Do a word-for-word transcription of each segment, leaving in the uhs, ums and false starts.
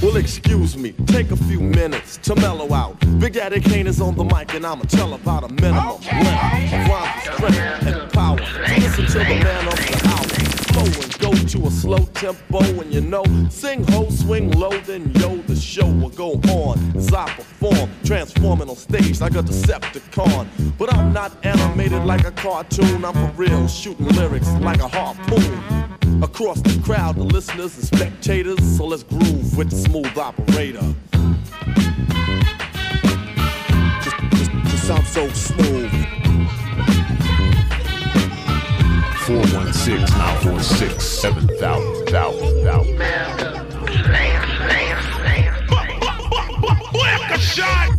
Well, excuse me, take a few minutes to mellow out. Big Daddy Kane is on the mic and I'ma tell about a minimum Okay. length, rhyme, strength, and power. So listen to the man of the hour. Flow and go to a slow tempo, and you know, sing ho, swing low, then yo, the show will go on as I perform, transforming on stage like a Decepticon. But I'm not animated like a cartoon, I'm for real, shooting lyrics like a harpoon. Across the crowd, the listeners and spectators, so let's groove with the smooth operator. Just, just, just sound so smooth. four one six, nine four six, seven thousand, thousand, thousand. Black a shot!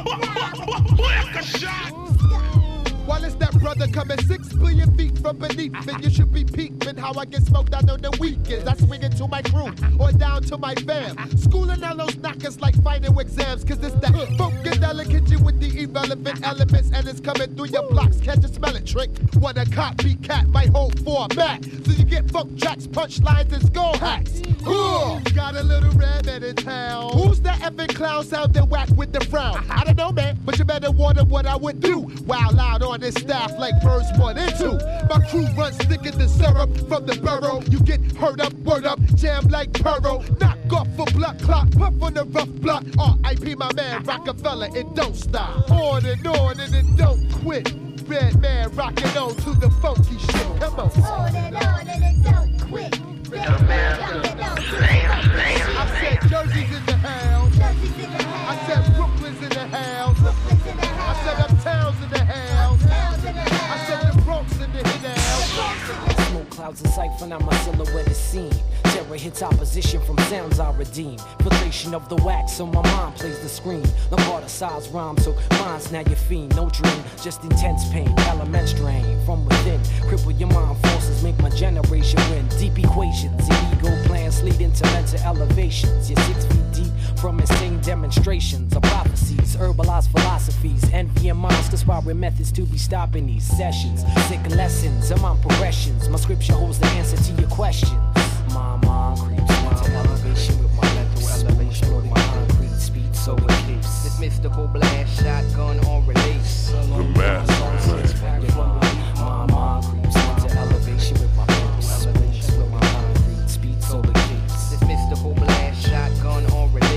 Black a shot! While it's that brother coming six billion feet from beneath me, you should be peeping how I get smoked out on the weekends. I swing it to my crew or down to my fam. Schooling all those knockers like final exams, cause it's that funkadelic kitchen with the irrelevant elements, and it's coming through your blocks. Can't you smell it, trick? What a copycat, my whole format. So you get funk tracks, punchlines, and skull hacks. Ooh, got a little rabbit in town. Who's that effing clown sounding whack with the frown? I don't know, man, but you better wonder what I would do. Wild out on this staff like birds one and two. My crew runs thicker than syrup from the borough. You get hurt up, word up, jam like Puro. Knock off for blood clot, puff on the rough block. R I P my man Rockefeller, it don't stop. On and on and it don't quit. Red man rocking on to the funky shit. Come on. On and on and it don't quit. Red man rocking on to the funky shit. I said Jersey's in the house. Jersey's in the house. I said Brooklyn's in the house. Brooklyn's in the house. I said Uptown's in the house. Uptown's in the house. I said the Bronx in the house. Smoke clouds in sight, when my silhouette is seen. Terror hits opposition from sounds I redeem. Filtration of the wax, so my mind plays the screen. No part of size rhyme, so mine's now your fiend. No dream, just intense pain. Element strain from within. Cripple your mind forces, make my generation win. Deep equations, ego plans lead into mental elevations. You're six feet deep from insane demonstrations of prophecies, herbalized philosophies, envy and minds conspiring methods to be stopping these sessions. Sick lessons among progressions. My scripture holds the answer to your questions. My mind creeps into elevation with my mental elevation with my concrete speed, so it keeps This mystical blast shotgun on release. The master plan. My mind creeps into elevation with my mental elevation with my concrete speed, so it keeps This mystical blast shotgun on release.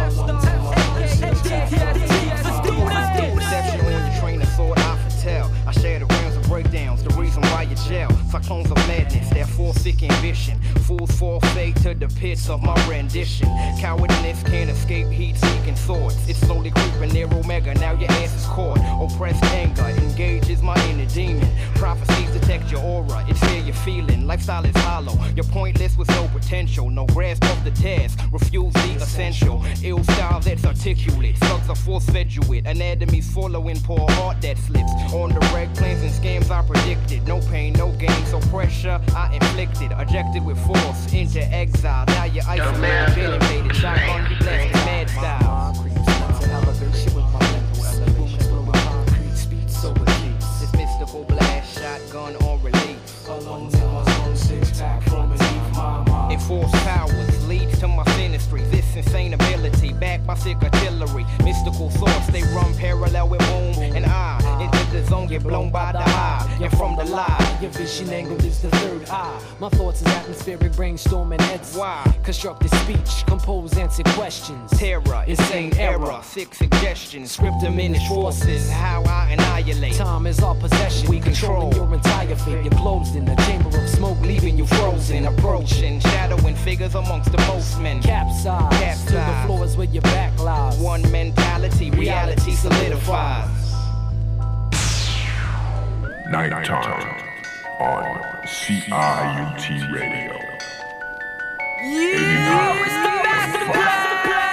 Exceptional in your train of thought, I foretell. I share the rounds of breakdowns, the reason why you jail. Cyclones of madness, their foresick ambition. Fools fall fate to the pits of my rendition. Cowardness can't escape heat-seeking thoughts. It's slowly creeping near Omega, now your ass is caught. Oppressed anger engages my inner demon. Prophecies detect your aura, it's here you're feeling. Lifestyle is hollow, you're pointless with no potential. No grasp of the task, refuse the essential. Ill style that's articulate, slugs are force-fed you with. Anatomies following poor heart that slips. On the reg plans and scams I predicted. No pain, no gain, so pressure I inflicted. Ejected with force into exile. Now you're isolated, been invaded. Shotgun be blessed in mad style. elevation with my mental elevation with my concrete speed, so it keeps This mystical blast shotgun on release. Enforced powers leads to my sinistry. This insane ability backed by sick artillery. Mystical thoughts, they run parallel with boom and I. Into the zone, get blown by the high. And from the lie, your vision angle is the third eye. My thoughts is atmospheric brainstorming heads. Why? Constructed speech, compose answer questions. Terror, insane error, sick suggestions. Script diminished forces, how I annihilate. Time is our possession. We control your entire fate. You're closed in a chamber of smoke, leaving you frozen. Approaching, shadowing figures amongst the most men. Capsize, Capsize. to the floors where your back lies. One mentality, reality solidifies. Nighttime on C I U T Radio. You is the master plan.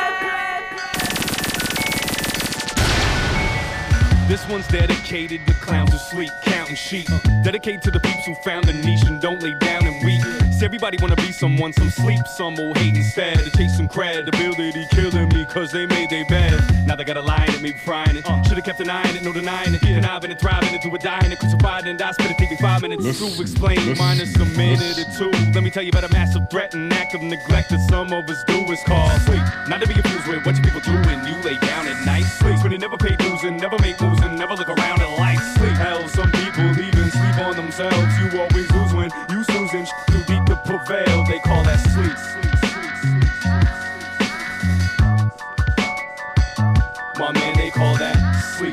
This one's dedicated to clowns who sleep, counting sheep. Dedicated to the peeps who found a niche and don't lay down and weep. See, everybody wanna be someone, some sleep, some will hate instead. To chase some credibility, killing me cause they made their bed. Now they got a line at me frying it. Uh, Should've kept denying it, no denying it. And I've been thriving into a dying, crucified and I spit it, take me five minutes Listen, to explain, listen, minus a minute or two. Let me tell you about a massive threat and act of neglect that some of us do is called sleep. Not to be confused with what you people do when you lay down at night. Sleep when you never pay dues and never make moves and never look around at life. Sleep. Hell, some people even sleep on themselves. You always lose when you snooze and sh- too deep to prevail. They call that sleep. My man, they call that sleep.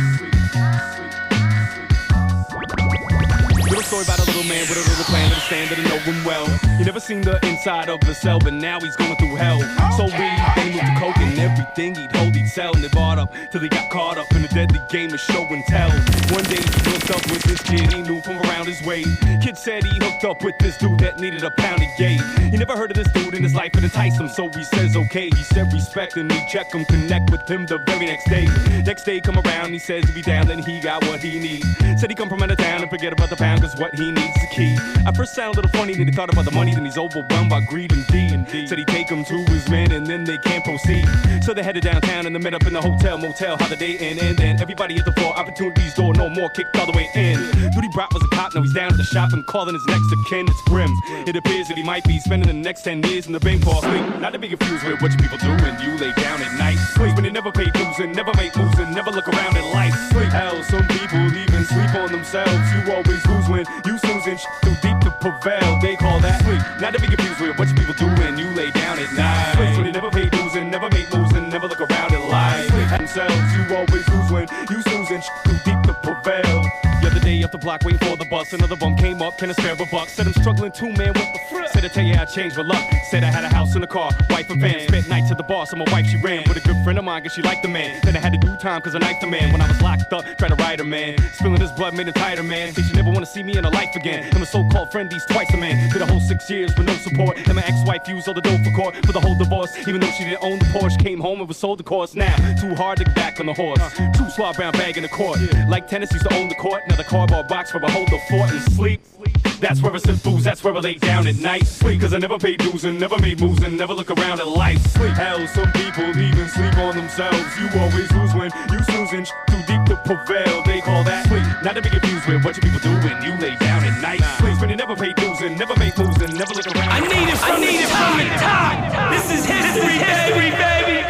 Little story about a little man with a little plan to stand to know him well. He never seen the inside of the cell, but now he's going through hell. So weed, then he moved to coke and everything he'd hold, he'd sell. And they bought up till he got caught up in a deadly game of show and tell. One day he hooked up with this kid he knew from around his way. Kid said he hooked up with this dude that needed a pound of gay. He never heard of this dude in his life and enticed him, so he says okay. He said respect and he check him, connect with him the very next day. Next day come around, he says if he down, then he got what he needs. Said he come from out of town and forget about the pound, cause what he needs is the key. At first sounded a little funny, then he thought about the money, then he's overwhelmed by greed and D. Said he'd take him to his man and then they can't proceed. So they headed downtown and they met up in the hotel, motel, how the day end, and then everybody at the floor, opportunities door, no more, kicked all the way in. Dude he brought was a cop, now he's down at the shop and calling his next of kin, it's grim. It appears that he might be spending the next ten years in the bank for sleep. Not to be confused with what you people do when you lay down at night. Sleep when you never pay dues and never make moves and never look around at life. Sleep. Hell, some people even sleep on themselves. You always lose when you snooze and sh- too deep to prevail. They call that sleep. Not to be confused with what you people do when you lay down at night. Sleep when you never pay dues and never make moves and never look around at life. Sleep themselves. You always lose when you snooze and sh- too deep to prevail. The other day up the block waiting for the bus, another bum came up, can I spare a buck? Said I'm struggling too, man, what the frick? Said I tell you I changed my luck. Said I had a house and a car, wife and van. Spent nights at the bar, so my wife she ran with a good friend of mine, cause she liked the man. Then I had to do time cause I knifed the man. When I was locked up, tried to ride her, man. Spilling his blood made him tighter, man. Said she never wanna see me in her life again. And my so-called friend, he's twice a man. Did a whole six years with no support. And my ex-wife used all the dough for court for the whole divorce. Even though she didn't own the Porsche, came home and was sold the course. Now, too hard to get back on the horse. Two slaw brown bag in the court. Like tennis used to own the court. Now the cardboard box where I hold the fort and sleep. That's where I sip booze, that's where I lay down at night. Sleep, cause I never paid dues and never made moves and never look around at life. Sleep. Hell, some people even sleep on themselves. You always lose when you snooze and sh- too deep to prevail. They call that sleep. Not to be confused with what you people do when you lay down at night. Sleep when you never pay dues and never make moves and never look around. I need it from, I need it from the top. This is history, baby, baby.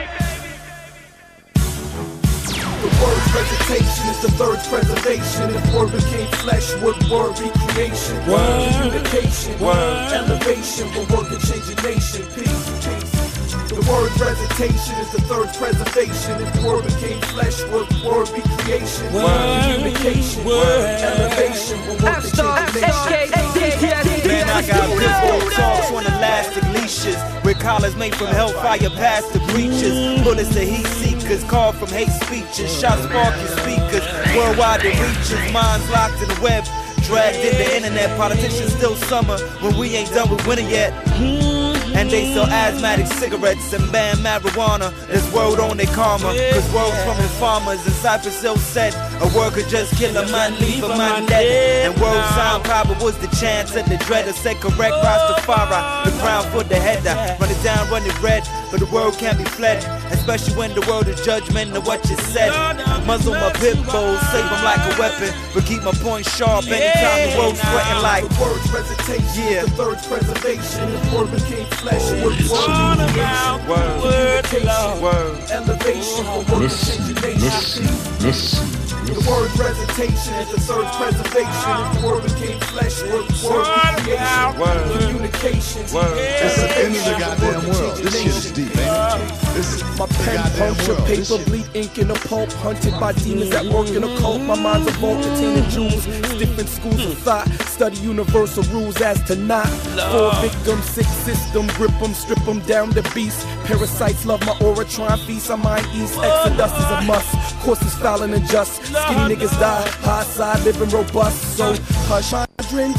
The word's presentation is the third's preservation. If word became flesh, would word be creation? Word communication, word elevation. But word can change a nation. Peace, peace. The word presentation is the third's preservation. If word became flesh, would word be creation? Word communication, word elevation. But word can change a nation. Man, I got pistol talks on elastic leashes with collars made from hellfire past the breaches. Bullets to heat seekers, called from hate speeches. Shots spark your speakers, worldwide it reaches. Minds locked in the web, dragged in the internet. Politicians still summer when we ain't done with winter yet. And they sell asthmatic cigarettes and ban marijuana. There's word on their karma, cause word from the farmers in Cypress Hill said a word could just kill a man, leave a man dead. And word sound probably was the chance of the dreader. Said correct, Rastafari, the crown for the header. Run it down, run it red, but the word can't be fled. Especially when the word is judgment of what you said. Muzzle my pit bulls, save them like a weapon, but keep my point sharp anytime the word's sweating like the word's presentation, yeah. The third's preservation. If word became flesh, would word Word, word, word, elevation. But word can change a nation. Listen, The word presentation is the third's preservation. If word became flesh, would word be creation? Word. Communication, word. It's the end of the goddamn world. This shit is deep, man. This is My the pen goddamn puncture, world. This paper shit- bleed, ink in a pulp. Hunted by demons that work in a cult. My mind's a vault containing jewels. Different schools of thought. Study universal rules as to not. Four victims, six system. Grip them, strip them down the beast. Parasites love my aura, try and feast on my east. Exodus is a must. Course is foul and unjust. Skinny niggas die. High side living robust. So hush my dreams.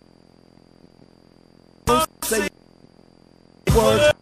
Say words.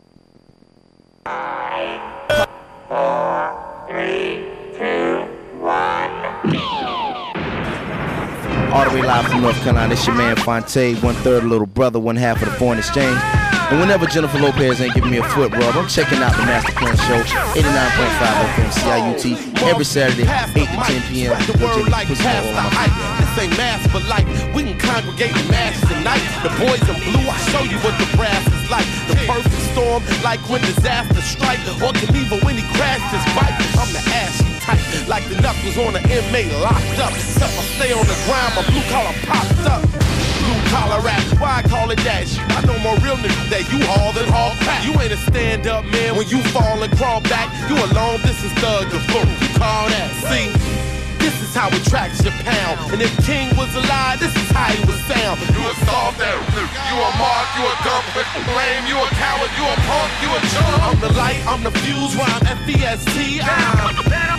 All the way live from North Carolina, it's your man Fonte, one third little brother, one half of the foreign exchange. And whenever Jennifer Lopez ain't giving me a foot rub, I'm checking out the Master Plan Show, eighty-nine point five F M C I U T, every Saturday, eight to ten p.m. The word like past the hype. This ain't mass, but like we can congregate and mash tonight. The boys in blue, I show you what the brass is like. The perfect storm, like when disaster strike, or Geneva when he crashed his bike. I'm the ashy type, like the knuckles on an inmate locked up. Except I stay on the grind, my blue collar popped up. Blue collar rap, why I call it that shit? I know more real niggas that you haul than haul crap. You ain't a stand-up man when you fall and crawl back. You a long distance thug, the floor, you call that. See, this is how it tracks your pound. And if King was alive, this is how he would sound. You a soft that, you a mark, you a dump, blame, you a coward, you a punk, you a chump. I'm the light, I'm the fuse, rhyme F E S T. I'm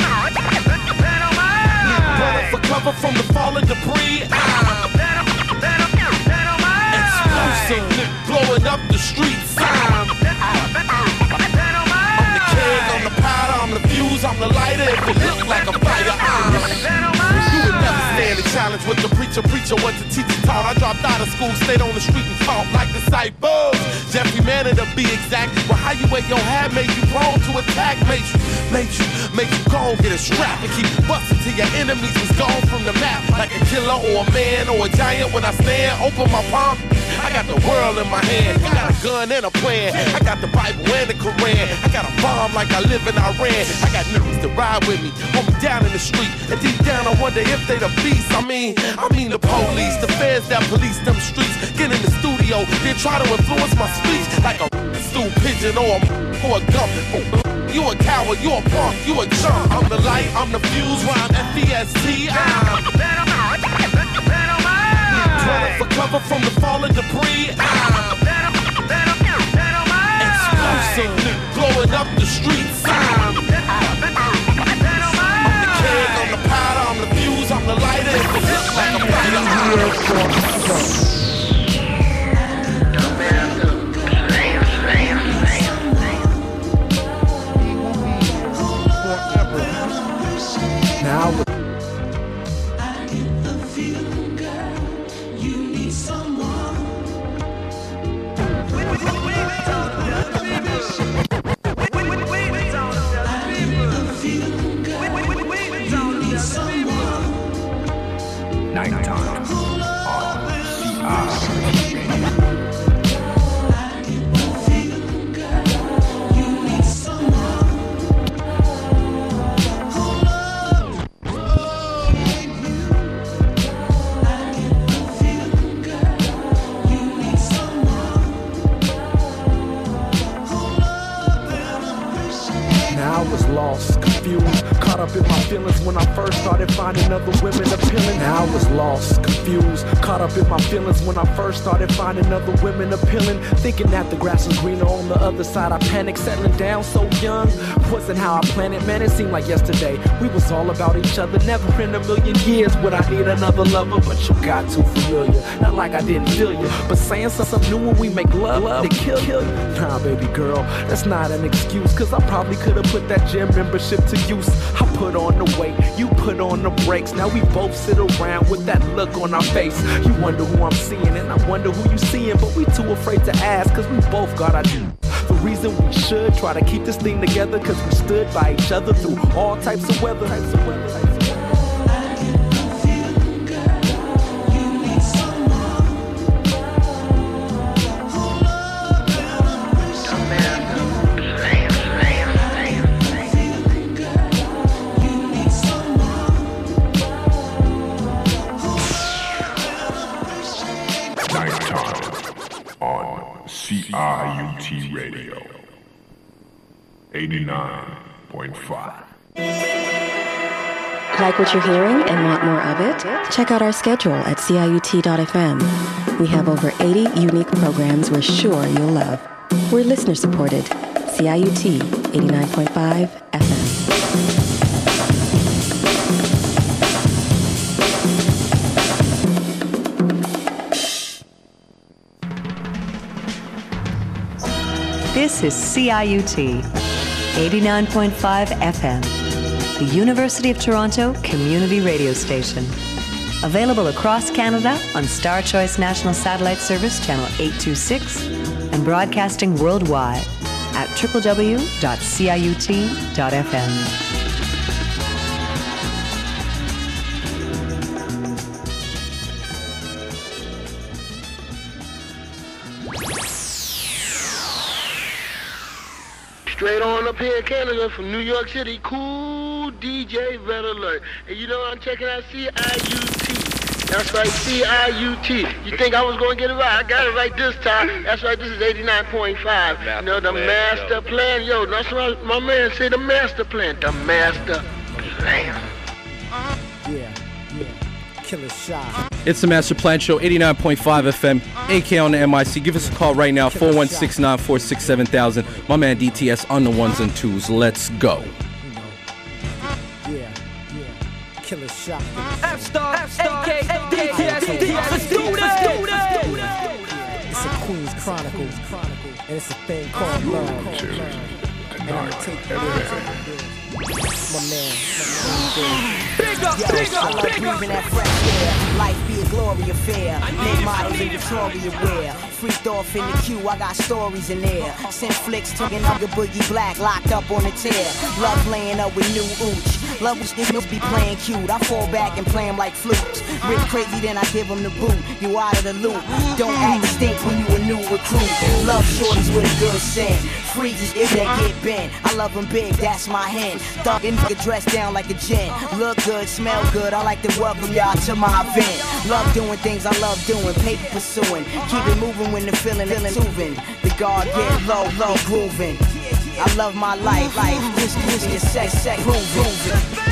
running for cover from the falling debris. I'm explosive, blowing up the streets. I'm, I'm the king, I'm the powder, I'm the fuse, I'm the lighter. If it look like a firearm, you would never stand a challenge with the preacher. Preacher what the teacher taught. I dropped out of school, stayed on the street and fought like disciples. Jeffrey Manning to be exact. Well, how you wear your hat made you prone to attack. Made you, made you, made you go get a strap and keep busting till your enemies was gone from the map. Like a killer or a man or a giant. When I stand, open my palm, I got the world in my hand. I got a gun and a plan. I got the Bible and the Quran. I got a bomb like I live in Iran. I got niggas to ride with me, hold me down in the street. And deep down I wonder if they the beast. I mean, I mean the police, the feds that police them streets. Get in the studio, then try to influence my speech like a stool pigeon or a, or a gump. You a coward, you a punk, you a chump. I'm the light, I'm the fuse, rhyme F E S T. I'm running for cover from the falling debris. I'm explosive, blowing up the streets. I'm, I'm the king, I'm the powder, I'm the fuse, I'm the lighter. If it looks like a fire. Now Nighttime on C I. I was lost, confused, caught up in my feelings when I first started finding other women appealing. Now I was lost, confused, caught up in my feelings when I first started finding other women appealing. Thinking that the grass was greener on the other side. I panicked, settling down so young. Wasn't how I planned it, man, it seemed like yesterday. We was all about each other, never in a million years would I need another lover. But you got too familiar, not like I didn't feel you, but saying something new when we make love, love to kill you. Nah, baby girl, that's not an excuse, cause I probably could've put that gym membership to use. I put on the weight, you put on the brakes. Now we both sit around with that look on our face. You wonder who I'm seeing, and I wonder who you seeing, but we too afraid to ask, cause we both got our do. The reason we should try to keep this thing together, cause we stood by each other through all types of weather. Types of weather, types of weather. C I U T Radio eighty-nine point five. Like what you're hearing and want more of it? Check out our schedule at C I U T dot F M. We have over eighty unique programs we're sure you'll love. We're listener supported. C I U T eighty-nine point five F M. This is C I U T, eighty-nine point five F M, the University of Toronto community radio station. Available across Canada on Star Choice National Satellite Service Channel eight two six and broadcasting worldwide at w w w dot c i u t dot f m. Straight on up here in Canada from New York City, cool D J Red Alert. And you know I'm checking out C I U T. That's right, C I U T. You think I was going to get it right? I got it right this time. That's right, this is eighty-nine point five. You know, the master plan. Yo, that's what my man said, the master plan. The master plan. Yeah, yeah. Killer shot. It's the Master Plan Show, eighty-nine point five F M, A K on the M I C. Give us a call right now, four one six, nine four six, seven thousand. My man D T S on the ones and twos. Let's go. Yeah, yeah. Killer shot. F-Star, F-Star, A K, D T S, D T S. Let's do this. It's a Queen's Chronicles, and it's a thing called love. And I'm gonna take that. My man, big up, big up, I love big up. breathing that fresh air. Life be a glory affair. Make models in Victoria wear. Freaked off in the queue, I got stories in there. Sent flicks to an other Boogie Black, locked up on a tear. Love laying up with new ooch. Love which niggas be playing cute. I fall back and play them like flutes. Rip crazy, then I give them the boot. You out of the loop. Don't act stink when you a new recruit. Love shorties with a good scent. Freezes if they get bent. I love them big, that's my hint. Thug and nigga dressed down like a gent. Look good, smell good, I like to welcome y'all to my event. Love doing things I love doing, paper pursuing. Keep it moving when the feeling, feeling moving. The guard get low, low grooving. I love my life, life, this, this is sex, sex, proving.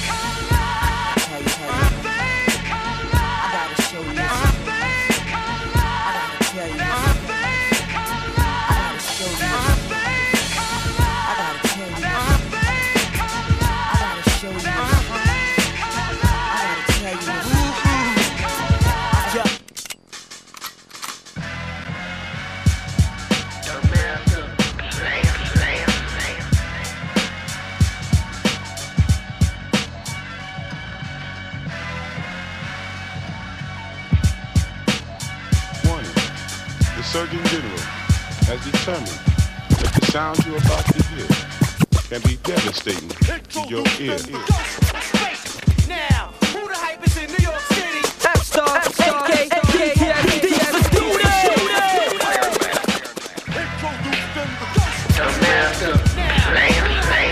Surgeon General has determined that the sound you're about to hear can be devastating to your ear. Now, who the hype is in New York City? F-Star, A K, A K, D S. Let's do this. The master plan.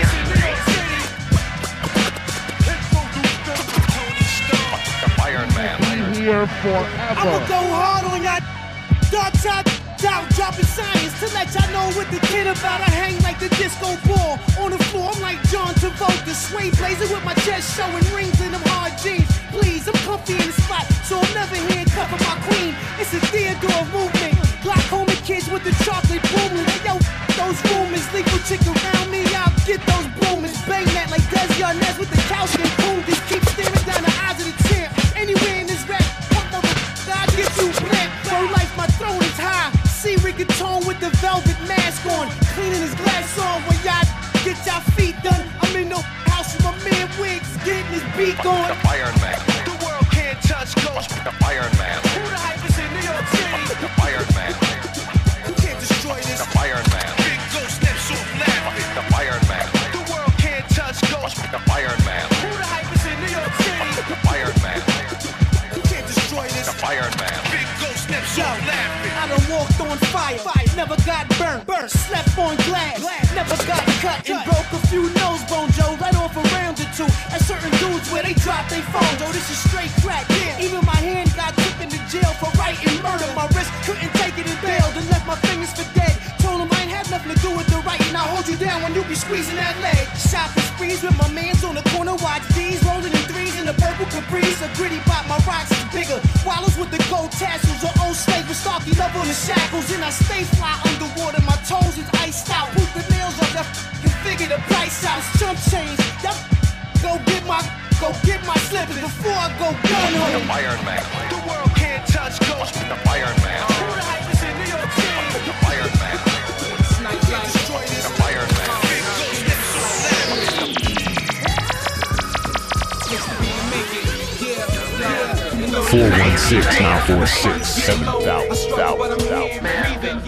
Iron Man. Here forever. I'ma go hard on y'all. Dark top, down, dropping science to let y'all know what the kid about. I hang like the disco ball on the floor. I'm like John Travolta, sway blazing with my chest showing rings in them hard jeans. Please, I'm comfy in the spot, so I'm never handcuffing my queen. It's a Theodore movement. Glaucoma kids with the chocolate boomers. Hey, yo, those rumors, legal chick around me. I'll get those boomers. Bang that like Des Yarnez with the calcium cougars. Keep staring down the eyes of the champ. Anywhere in this rap, pump over, I'll get you blamp. Pro life, my throne is high. See Rigatone with the velvet mask on. Cleaning his glass on when y'all get y'all feet done. I'm in the house with my man Wiggs, getting his beat on. The Iron Man. The world can't touch Ghost. The Iron Man. Who the hype is in New York City? The Iron Man. Who can't destroy this? The Iron Man. Big Ghost steps off laughing. The Iron Man. The world can't touch Ghost. The Iron Man. Who the hype is in New York City? The Iron Man. Who can't destroy this? The Iron Man. Big Ghost steps off laughing. I done walked on fire, fire, never got burnt, burnt, slept on glass, glass, never got cut, and broke a few nose bones, Joe, right off a round or two. At certain dudes where they drop they phone, Joe, this is straight crack, yeah. Even my hand got took into jail for writing murder. My wrist couldn't take it and bailed and left my fingers for dead. Told him I ain't have nothing to do with the writing. I'll hold you down when you be squeezing that leg. Shopping sprees with my mans on the corner, watch these rolling in threes in the purple Caprice. A gritty pop, my rocks is bigger. Wallows with the gold tassels, or old slave with Starkey love on the shackles. And I stay fly underwater, my toes is iced out. Put the nails on that can figure the price out. Jump change, y'all go get my, go get my slippers before I go gun home. The Iron Man. The world can't touch Ghost. The Iron Man. Who the hype is in New York City? The Iron Man. Can't destroy this. The Iron Man. Big Ghost steps off laughing. Make it, yeah, yeah. four one six, nine four six, seven thousand.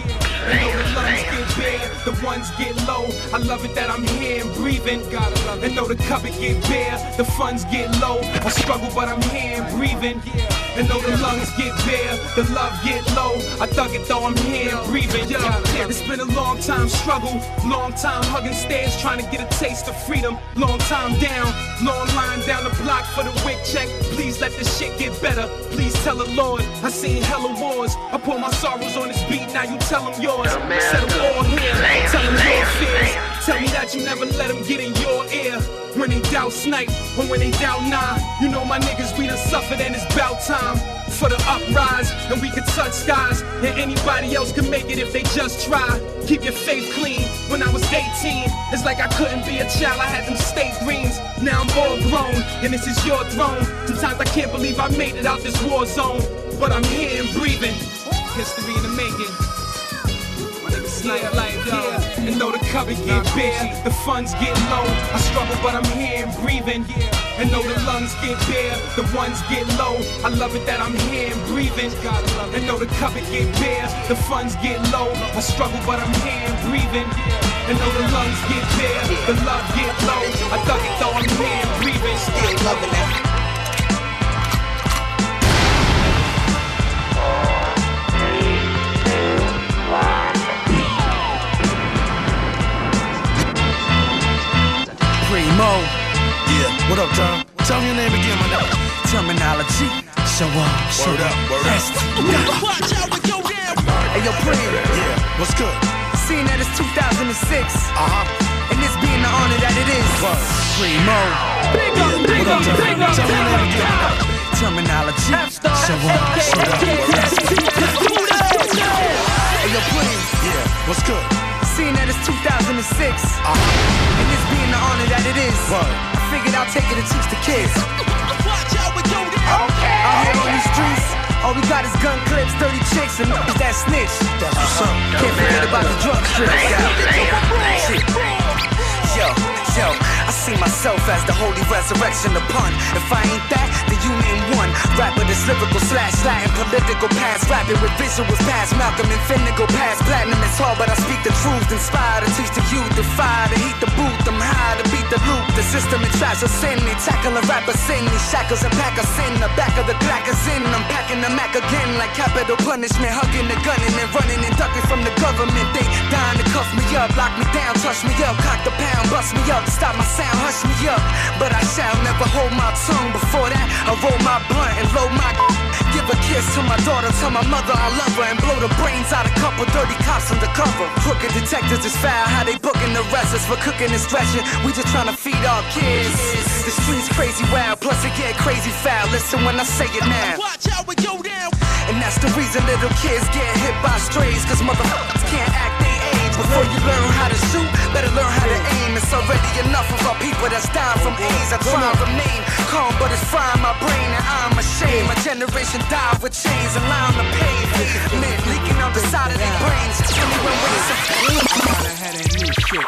The ones get low. I love it that I'm here and breathing. And though the cupboard get bare, the funds get low. I struggle, but I'm here and breathing. And though the lungs get bare, the love get low. I thug it though I'm here and breathing. Yo, it's been a long time struggle, long time hugging stairs, trying to get a taste of freedom. Long time down, long line down the block for the wick check. Please let this shit get better. Please tell the Lord I seen hella wars. I pour my sorrows on this beat. Now you tell them yours. Set them all here. Tell them your fears. Tell me that you never let them get in your ear. When they doubt snipe, or when they doubt nine, you know my niggas, we done suffered and it's bout time for the uprise, and we can touch skies, and anybody else can make it if they just try. Keep your faith clean. When I was eighteen, it's like I couldn't be a child, I had them state greens. Now I'm all grown, and this is your throne. Sometimes I can't believe I made it out this war zone, but I'm here and breathing. History in the making. Like life, yeah. And though the cupboard get bare, the funds get low. I struggle, but I'm here and breathing. And though the lungs get bare, the ones get low. I love it that I'm here and breathing. And though the cupboard get bare, the funds get low. I struggle, but I'm here and breathing. And though the lungs get bare, the love get low. I thug it though I'm here and breathing. Still loving it. Primo. Yeah, what up, Tom? Tell me your name again, my nigga. Terminology. Show up, show word up, word up. Watch out with your damn. Hey, yo, Primo. Yeah, what's good? Seeing that it's two thousand six. Uh-huh. And this being the honor that it is. What? Primo. Big up, big up, big up. Tell me your name again. Terminology. Show up, show up, word up. Hey, yo, Primo. Yeah, what's good? Seeing that it's two thousand six. Uh-huh. And this being the honor that it is. What? I figured I'll take it and teach the kids. Watch out with your damn. Okay. Out here on these streets, all we got is gun clips, dirty chicks, and niggas that snitch. That's what's up. Can't forget about the drug strips. Yo, yo, I see myself as the holy resurrection upon. If I ain't that, then you name one. Rapper that's lyrical slash Latin, political past, rapping with visuals past Malcolm and Finnegan past platinum. It's hard, but I speak the truth. Inspire to teach the youth, the fire to heat the booth. I'm high to beat the loop. The system and trash of sin. They tackle a rapper sin. These shackles and pack us in. The back of the Glock is in. I'm packing the Mac again like capital punishment. Hugging the gun and then running and ducking from the government. They dying to cuff me up, lock me down, touch me up, cock the pound, bust me up, stop my sound, hush me up. But I shall never hold my tongue. Before that, I roll my blunt and load my. Give a kiss to my daughter, tell my mother I love her, and blow the brains out a couple dirty cops undercover. Crooked detectives is foul, how they booking the rest us for cooking and stretching. We just trying to feed our kids. The streets crazy wild, plus it get crazy foul. Listen when I say it now. Watch out with your damn. And that's the reason little kids get hit by strays, cause motherfuckers can't act they age. Before you learn how to shoot, better learn how to aim. It's already enough of our people that's dying from AIDS. I try to remain calm, but it's frying my brain and I'm ashamed. My generation died with chains and lie on the pavement, leaking out the side of their brains. Tell me when ways of I had that new shit,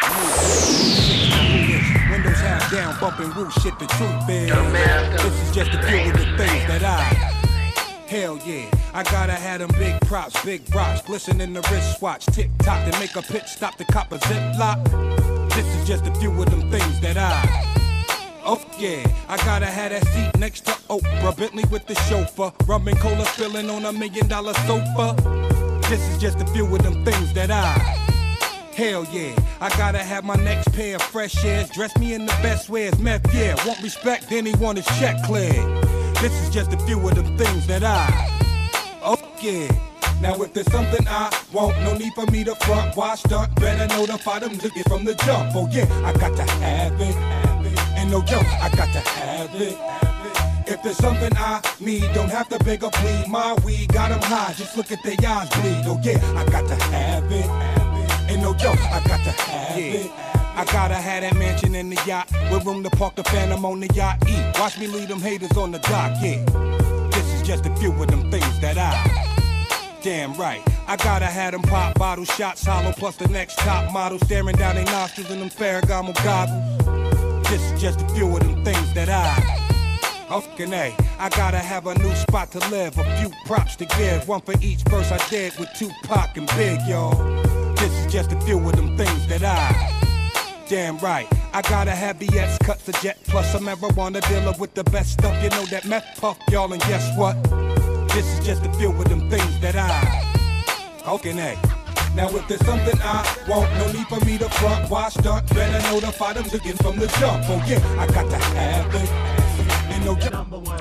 new windows half down, bumping roof shit. The truth is, this is just a few of the things that I. Hell yeah, I gotta have them big props, big rocks, glisten in the wristwatch, tick tock to make a pitch stop the cop a ziplock. This is just a few of them things that I. Oh yeah, I gotta have that seat next to Oprah, Bentley with the chauffeur, rum and cola spilling on a million dollar sofa. This is just a few of them things that I. Hell yeah, I gotta have my next pair of fresh airs, dress me in the best ways, meth yeah, want respect, then he want his check cleared. This is just a few of them things that I. Oh yeah. Now if there's something I want, no need for me to front. Why stunt? Better notify them niggas from the jump. Oh yeah, I got to have it, have it. And no joke, I got to have it, have it. If there's something I need, don't have to beg or plead. My weed got them high, just look at their eyes bleed. Oh yeah, I got to have it, have it. And no joke, I got to have yeah. it. I gotta have that mansion in the yacht with room to park the Phantom on the yacht. E. Watch me leave them haters on the dock, yeah. This is just a few of them things that I. Damn right, I gotta have them pop bottle shots hollow plus the next top model staring down their nostrils in them Ferragamo goggles. This is just a few of them things that I. Fucking A, I gotta have a new spot to live, a few props to give, one for each verse I did with Tupac and Big, y'all. This is just a few of them things that I, damn right, I gotta have B S cuts, a jet plus a marijuana dealer with the best stuff, you know that meth puff, y'all, and guess what? This is just a few of them things that I, okay, A. Now if there's something I want, no need for me to front, why stunt, better notify them chickens from the jump, oh yeah, I got to have it. No number one.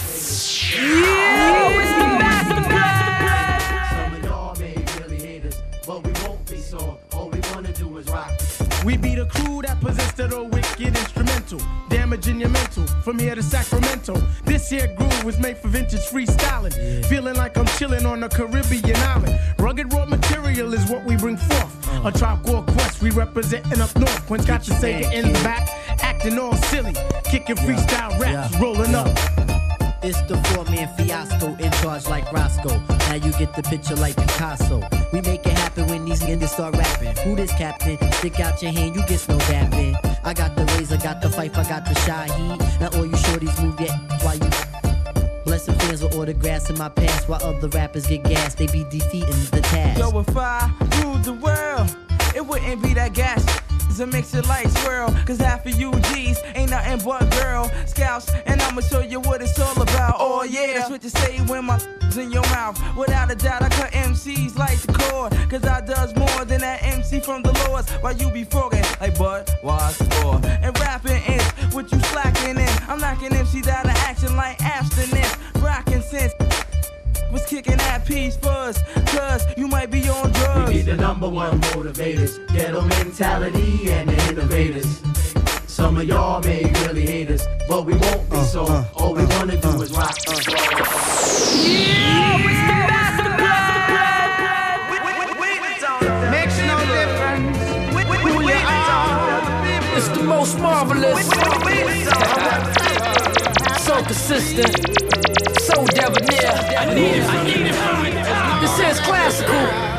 Yeah, it's the master plan. Some of y'all may really hate us, but we won't be so. All we wanna do is rock. We be the crew that possess that old wicked instrumental, damaging your mental from here to Sacramento. This here groove was made for vintage freestyling, yeah. Feeling like I'm chilling on a Caribbean island. Rugged raw material is what we bring forth. Uh-huh. A Tribe Called Quest, we representing up north. Quench got to say it in the back, acting all silly, kicking freestyle raps, yeah. Rolling up. It's the four-man fiasco, in charge like Roscoe. Now you get the picture like Picasso. We make it happen when these niggas start rapping. Who this captain? Stick out your hand, you get no dapping. I got the razor, got the fife, I got the Shaheed. Now all you shorties move your while you blessing fans with autographs in my past. While other rappers get gas, they be defeating the task. Yo, if I ruled the world, it wouldn't be that gas. To mix it like swirl, cause half of you G's ain't nothing but girl scouts, and I'ma show you what it's all about. Oh yeah, that's what you say when my in your mouth. Without a doubt, I cut M Cs like the cord, cause I does more than that M C from the Lords. While you be frogging like Bud was for. And rapping is what you slacking in. I'm knocking M Cs out of action like abstinence. Rockin' since was kicking that piece first, cause you might be on drugs. We be the number one motivators, ghetto mentality and the innovators. Some of y'all may really hate us, but we won't be uh, so. Uh, All we wanna uh, do is rock uh, and roll. Yeah, it's the master plan. Makes no difference who you are. It's the most marvelous, so consistent. So debonair, I need it, I need it. This is classical.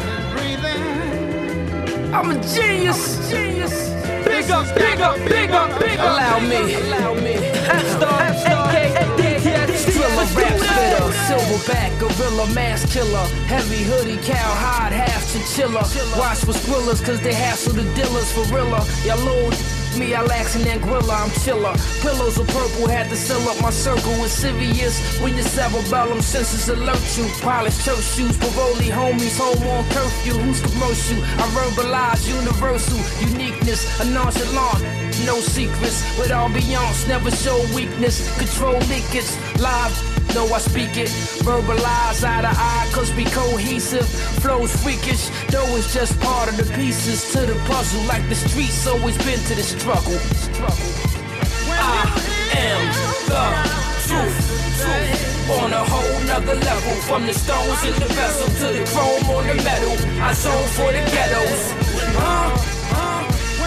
I'm a genius. Genius. Big up, big up, big up, big up. Allow me, allow me. F-Star, A K A D T S, thriller, rap spitter, silverback, gorilla, mass killer, heavy hoodie, cow hide, half chinchilla. Watch for squillers, cause they hassle the dealers for realer. Y'all load. Me, I lax in that gorilla, I'm chiller. Pillows of purple had to seal up my circle with Sivius. When your cerebellum senses alert you. Polished church shoes, parole homies, home on curfew. Who's commercial? I verbalize universal uniqueness, a nonchalant. No secrets, with ambiance, never show weakness. Control leakage, live, know I speak it. Verbalize eye to eye, cause we cohesive. Flows freakish, though it's just part of the pieces to the puzzle. Like the streets always been to the struggle. struggle. I am the truth, truth. On a whole nother level. From the stones in the vessel to the chrome on the metal. I zone for the ghettos. Uh, uh,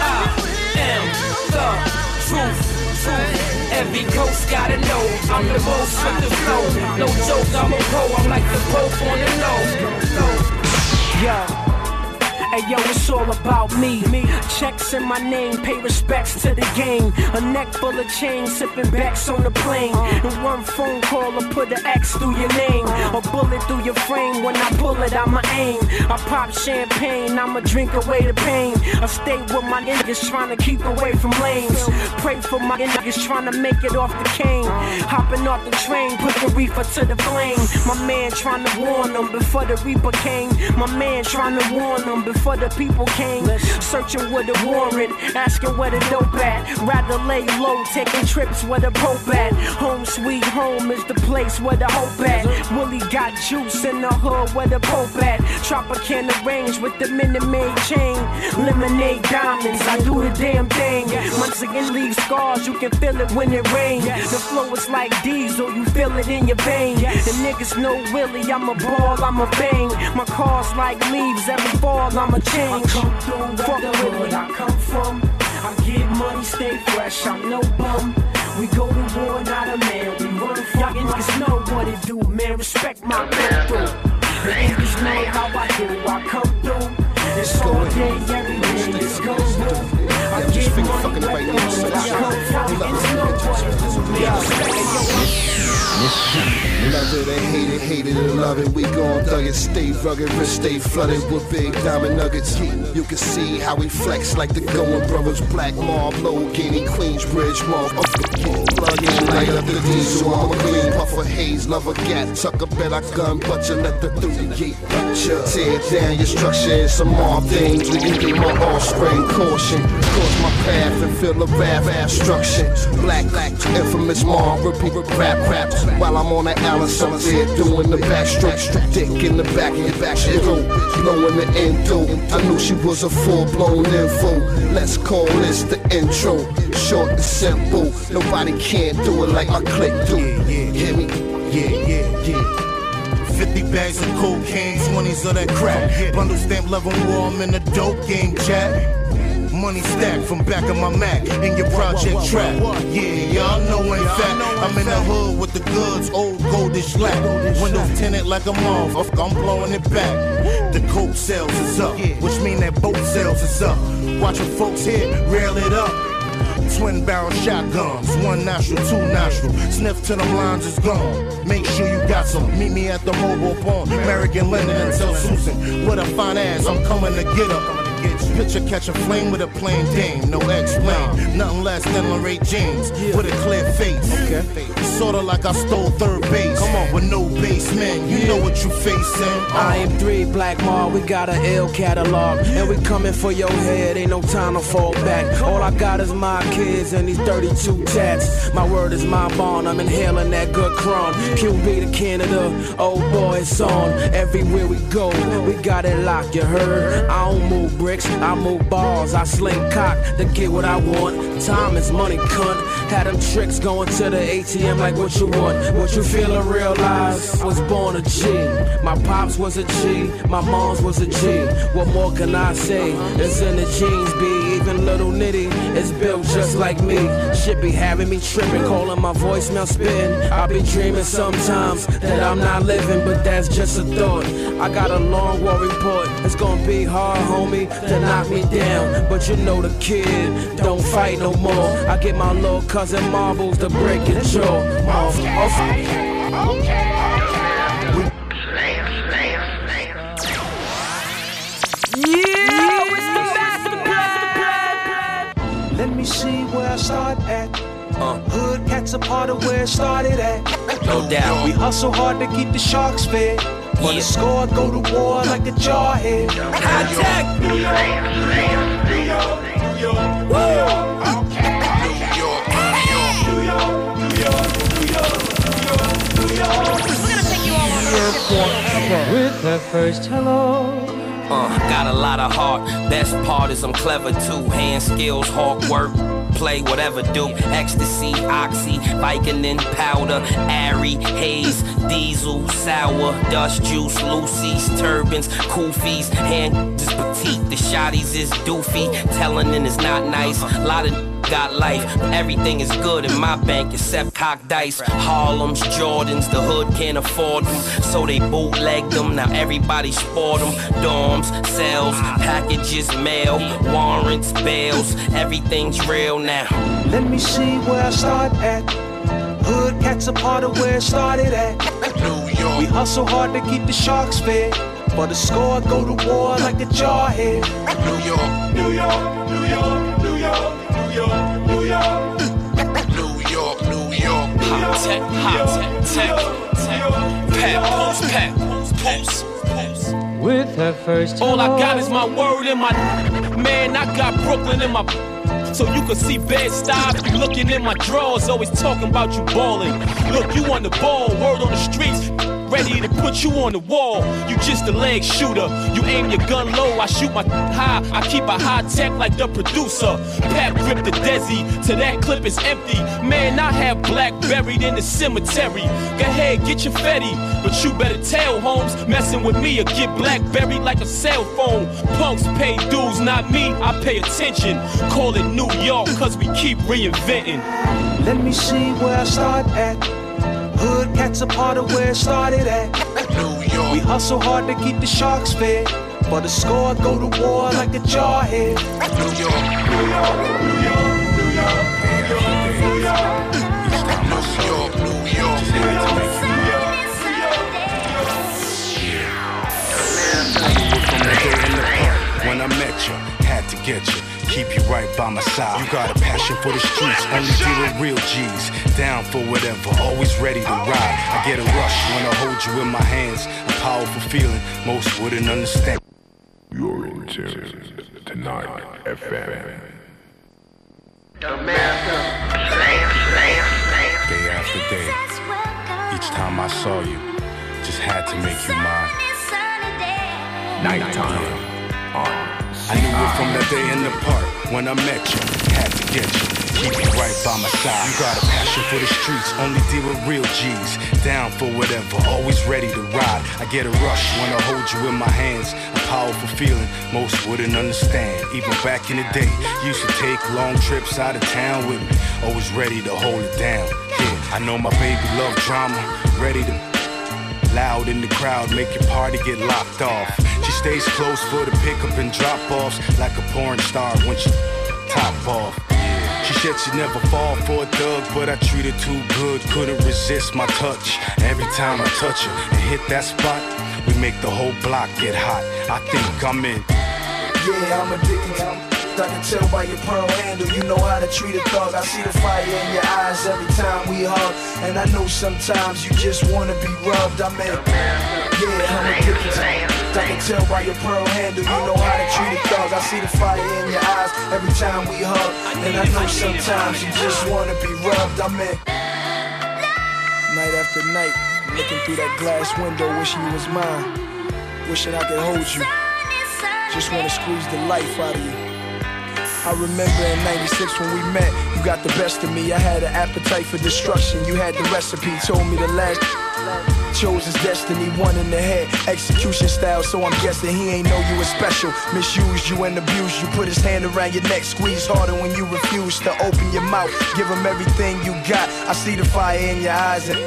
I am the truth, truth. Every coast gotta know I'm the most with the flow. No joke, I'm a pro. I'm like the Pope on the low. Yo. Hey yo, it's all about me. me. Checks in my name, pay respects to the game. A neck full of chains, sipping backs on the plane. And one phone call will put an X through your name. A bullet through your frame, when I pull it, I'ma aim. I pop champagne, I'ma drink away the pain. I stay with my niggas trying to keep away from lanes. Pray for my niggas trying to make it off the cane. Hopping off the train, put the reefer to the flame. My man trying to warn them before the reaper came. My man trying to warn them before for the people came, searching with a warrant, asking where the dope at. Rather lay low, taking trips where the Pope at. Home sweet home is the place where the hope at. Willie got juice in the hood where the Pope at. Tropicana range with the Minute Maid chain. Lemonade diamonds, I do the damn thing. Once again leave scars, you can feel it when it rains. The flow is like diesel, you feel it in your veins. The niggas know Willie, I'm a ball, I'm a bang. My cars like leaves, every fall I'm a change. I come through Fuck the hood I come from. I get money, stay fresh, I'm no bum. We go to war, not a man, we run from. Y'all niggas know what it do, man, respect my come through. The niggas know how I do, I come through. It's all day, every day, it's go through. I get money, like the hood I come from. It's no Love it and hate it, hate it and love it. We gon' thug it, stay rugged, wrist stay flooded with big diamond nuggets. You can see how we flex like the Going Brothers. Black Mob, Low Guinea, Queensbridge, Mob. Plug in, light up the diesel. I'm a clean puffer haze, love a gat. Tuck a bed, I gun, but you let the through the gate. Tear down your structure and some more things. We can be my offspring, caution. Cross my path and feel the wrath, obstruction. Black, black, infamous mob, repeat rap, rap. While I'm on the Alice up there doing the backstroke. Dick in the back of your back, shit blowing the endo. I knew she was a full-blown info. Let's call this the intro. Short and simple. Nobody can do it like my click do. Hear me? Yeah, yeah, yeah. fifty bags of cocaine, twenties of that crack. Bundle stamp level warm in the dope game chat. Money stacked from back of my Mac in your project trap. Yeah, y'all know in fact I'm in the hood with the goods, old goldish lack. Windows tinted like a moth, I'm blowing it back. The coke sales is up, which mean that boat sales is up. Watching folks here rail it up. Twin barrel shotguns, one nostril, two nostril. Sniff till them lines is gone. Make sure you got some. Meet me at the mobile pawn. American London and tell Susan, what a fine ass, I'm coming to get her. Picture catch a flame with a plain dame, no explain. Nothing less than Lorraine James with a clear face. Okay. Sorta like I stole third base. Come on, with no basement. You know what you facing. I am three Black Mall, we got an L catalog, and we coming for your head. Ain't no time to fall back. All I got is my kids and these thirty-two tats. My word is my bond. I'm inhaling that good cron. Q B to Canada, oh boy, it's on. Everywhere we go, we got it locked. You heard? I don't move bricks, I move balls. I sling cock to get what I want. Time is money, cunt. Had them tricks going to the A T M like what you want. What you feel and realize? I was born a G. My pops was a G. My mom's was a G. What more can I say? It's in the genes, B. Even little Nitty is built just like me. Shit be having me tripping, calling my voicemail spin. I be dreaming sometimes that I'm not living, but that's just a thought. I got a long war report. It's gonna be hard, homie, to knock me down. But you know the kid don't fight no more. I get my little cousin marbles to break your jaw. Off, off. Okay. Yeah, it's the master plan. Let me see where I start at. Uh, Hood cats a part of where it started at. No doubt. We hustle hard to keep the sharks fed. For yeah. the score, go to war like a jarhead. High tech. New York, New York, New York, New York, New York. Okay. New York, New York, New York, New York, New York, New York. We're gonna take you all on a with her first hello. Uh, got a lot of heart. Best part is I'm clever too. Hand skills, hard work. Play whatever do. Ecstasy, oxy, Vicodin, powder, Ari, haze, diesel, sour, dust juice, Lucy's, turbans, koofies, hand is petite, the shotties is doofy, telling is not nice, a lot of got life, but everything is good in my bank except cock dice. Harlem's, Jordans, the hood can't afford them, so they bootleg them. Now everybody sport them. Dorms, cells, packages, mail, warrants, bails, everything's real now. Let me see where I start at. Hood cats a part of where it started at. New York. We hustle hard to keep the sharks fed. For the score, go to war like a jarhead. New York, New York, New York, New York. New York, New York, New York, New York, hot tech, hot tech, tech, tech, pat, post, pat, post, post, post. With her first all I got is my word in my man. I got Brooklyn in my so you can see Bed-Stuy. You looking in my drawers, always talking about you balling. Look, you on the ball, word on the streets. Ready to put you on the wall. You just a leg shooter. You aim your gun low, I shoot my high. I keep a high tech like the producer. Pap grip the Desi, till that clip is empty. Man, I have black buried in the cemetery. Go ahead, get your fetty, but you better tell Holmes. Messing with me or get black buried like a cell phone. Punks pay dues, not me, I pay attention. Call it New York, cause we keep reinventing. Let me see where I start at. Hood cats a part of where it started at. New York. We hustle hard to keep the sharks fed. For the score, go to war like a jarhead. New York, New York, New York, New York, New York, New York. keep you right by my side. You got a passion for the streets, only deal with real G's. Down for whatever, always ready to ride. I get a rush when I hold you in my hands. A powerful feeling, most wouldn't understand. You're in tune to nine F M. Day after day, each time I saw you, just had to make you mine. Nighttime on I knew it from that day in the park when I met you. Had to get you, keep you right by my side. You got a passion for the streets, only deal with real G's. Down for whatever, always ready to ride. I get a rush when I hold you in my hands. A powerful feeling, most wouldn't understand. Even back in the day, used to take long trips out of town with me. Always ready to hold it down. Yeah, I know my baby love drama, ready to loud in the crowd, make your party get locked off. She stays close for the pickup and drop-offs, like a porn star when she top off. She said she'd never fall for a thug, but I treat her too good, couldn't resist my touch. Every time I touch her and hit that spot, we make the whole block get hot. I think I'm in. Yeah, I'm addicted to you. I can tell by your pearl handle, you know how to treat a thug. I see the fire in your eyes every time we hug. And I know sometimes you just wanna be rubbed. I mean, yeah, I'm addicted to you. I can tell by your pearl handle, you know how to treat a thug. I see the fire in your eyes every time we hug. And I know sometimes you just wanna be rubbed. I mean, night after night, looking through that glass window, wishing you was mine, wishing I could hold you. Just wanna squeeze the life out of you. I remember in ninety-six when we met, you got the best of me. I had an appetite for destruction, you had the recipe. Told me the last chose his destiny, one in the head, execution style. So I'm guessing he ain't know you was special. Misused you and abused you, put his hand around your neck, squeeze harder when you refuse to open your mouth. Give him everything you got, I see the fire in your eyes and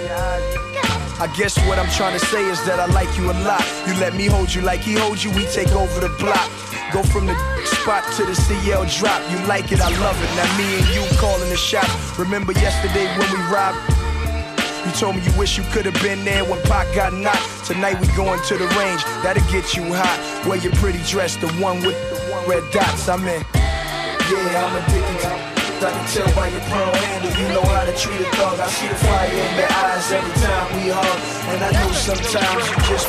I guess what I'm trying to say is that I like you a lot. You let me hold you like he holds you, we take over the block. Go from the spot to the C L drop. You like it, I love it. Now me and you calling the shot. Remember yesterday when we robbed? You told me you wish you could have been there when Pac got knocked. Tonight we going to the range, that'll get you hot. Wear your pretty dress, the one with the red dots. I'm in. Yeah, I'm addicted to you. I can tell by your pearl handle, you know how to treat a thug. I see the fire in your eyes every time we hug. And I know sometimes you just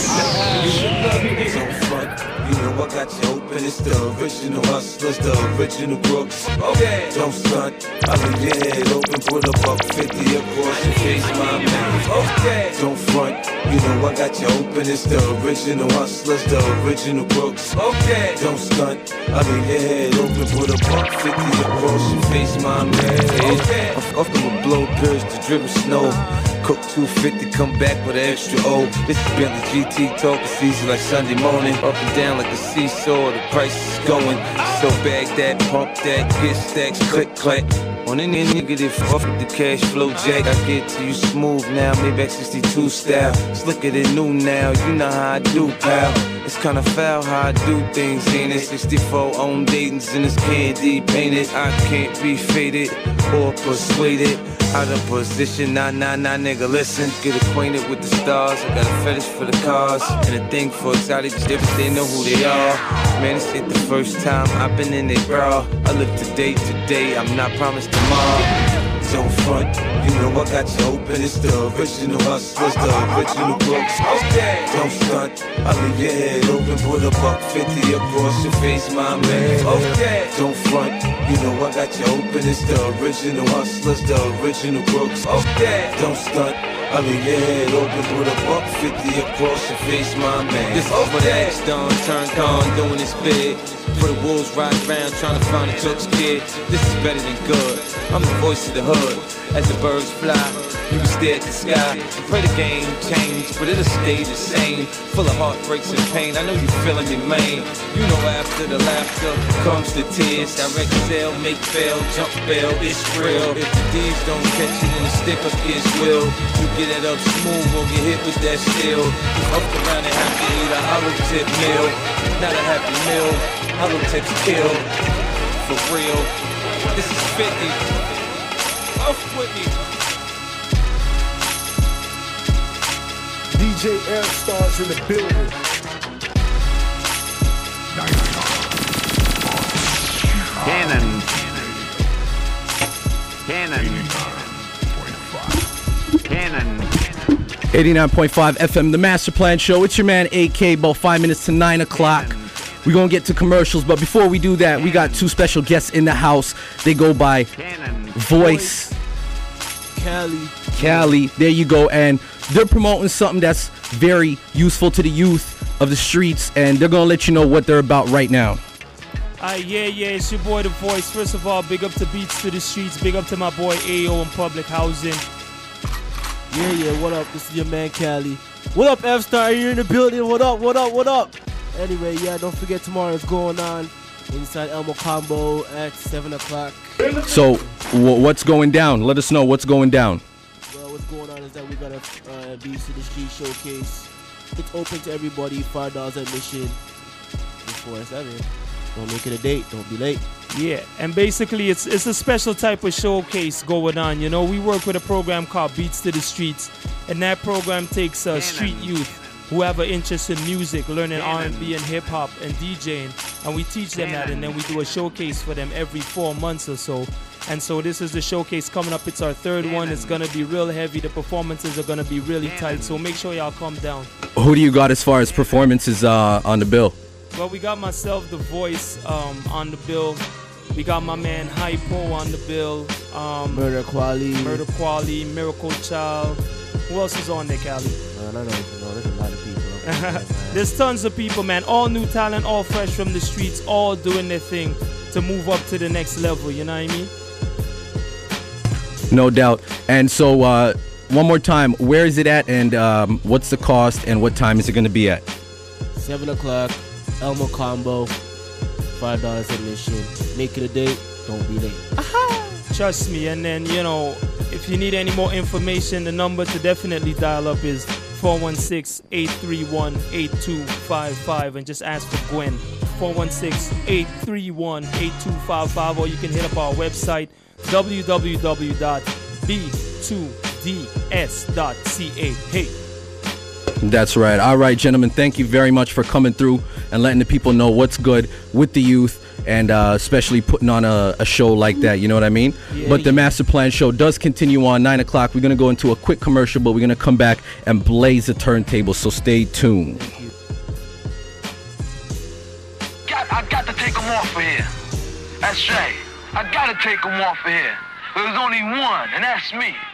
wanna be so front. You know I got you open, it's the original hustlers, the original crooks. Okay, don't stunt, I leave your head open, put a buck fifty across your face, my man. Okay, don't front, you know I got you open, it's the original hustlers, the original crooks. Okay, don't stunt, I leave your head open, put a buck fifty across your face, my man. Okay, off them blow periods to dribble snow. Cook two fifty, come back with an extra O. This is Bentley G T talk, it's easy like Sunday morning. Up and down like a seesaw, the price is going. So bag that, pump that, get stacks, click, clack. On any negative, off the cash flow jack. I get to you smooth now, Maybach sixty-two style. Slicker than new now, you know how I do, pal. It's kinda foul how I do things, ain't it? sixty-four on Dayton's and it's candy painted. I can't be faded or persuaded. Out of position, nah, nah, nah, nigga, listen. Get acquainted with the stars. I got a fetish for the cars and a thing for exotic shit, but they know who they are. Man, this ain't the first time I've been in it, bro. I live today, today, I'm not promised tomorrow. Don't front, you know I got you open. It's the original hustlers, the original crooks. Okay, don't stunt, I leave your head open. Put a buck fifty across your face, my man. Okay, don't front, you know I got you open. It's the original hustlers, the original crooks. Okay, don't stunt, I leave your head open. Put a buck fifty across your face, my man. This is what the X-Don turned on, doing his bid. For the wolves ride around trying to find a cook's kid. This is better than good. I'm the voice of the hood. As the birds fly, you can stare at the sky and pray the game change, but it'll stay the same. Full of heartbreaks and pain. I know you feeling me, man. You know after the laughter comes the tears. Direct sale, make fail, jump bail, it's real. If the D's don't catch it, then the stick-up is will. You get it up smooth, won't get hit with that steel. You up around and have to eat a hollow tip meal. Not a happy meal. Hollow tips kill, for real. This is fifty. Off with me. D J Air Stars in the building. Cannon. Cannon. Cannon. eighty-nine point five F M, The Master Plan Show. It's your man A K, about five minutes to nine o'clock. We're going to get to commercials, but before we do that, we got two special guests in the house. They go by Voice. Cali. Cali, there you go. And they're promoting something that's very useful to the youth of the streets, and they're going to let you know what they're about right now. Uh, yeah, yeah, it's your boy The Voice. First of all, big up to Beats to the Streets. Big up to my boy A O in Public Housing. Yeah, yeah, what up? This is your man Cali. What up, F-Star? You're in the building. What up, what up, what up? Anyway, yeah, don't forget tomorrow is going on inside Elmo Combo at seven o'clock. So, w- what's going down? Let us know what's going down. Well, what's going on is that we got a uh, Beats to the Street showcase. It's open to everybody, five dollars admission. Before seven. Don't make it a date. Don't be late. Yeah, and basically it's it's a special type of showcase going on. You know, we work with a program called Beats to the Streets, and that program takes uh, street youth who have an interest in music, learning R and B and hip hop and DJing, and we teach them that, and then we do a showcase for them every four months or so. And so this is the showcase coming up. It's our third one. It's gonna be real heavy. The performances are gonna be really tight. So make sure y'all come down. Who do you got as far as performances uh, on the bill? Well, we got myself, The Voice, um, on the bill. We got my man Hypo on the bill. Um, Murder Quali. Murder Quali, Miracle Child. Who else is on there, Cali? Man, I don't even know. There's a lot of people. There, There's tons of people, man. All new talent, all fresh from the streets, all doing their thing to move up to the next level. You know what I mean? No doubt. And so, uh, one more time, where is it at, and um, what's the cost, and what time is it going to be at? seven o'clock, Elmo Combo, five dollars admission. Make it a date, don't be late. Trust me. And then, you know, if you need any more information, the number to definitely dial up is four one six, eight three one, eight two five five, and just ask for Gwen. four one six, eight three one, eight two five five, or you can hit up our website, w w w dot b two d s dot c a. Hey. That's right. All right, gentlemen, thank you very much for coming through and letting the people know what's good with the youth, and uh, especially putting on a, a show like that, you know what I mean? Yeah, but the yeah. Master Plan Show does continue on nine o'clock. We're going to go into a quick commercial, but we're going to come back and blaze the turntable, so stay tuned. Got, I got to take them off of here. That's right. I got to take them off of here. There's only one, and that's me.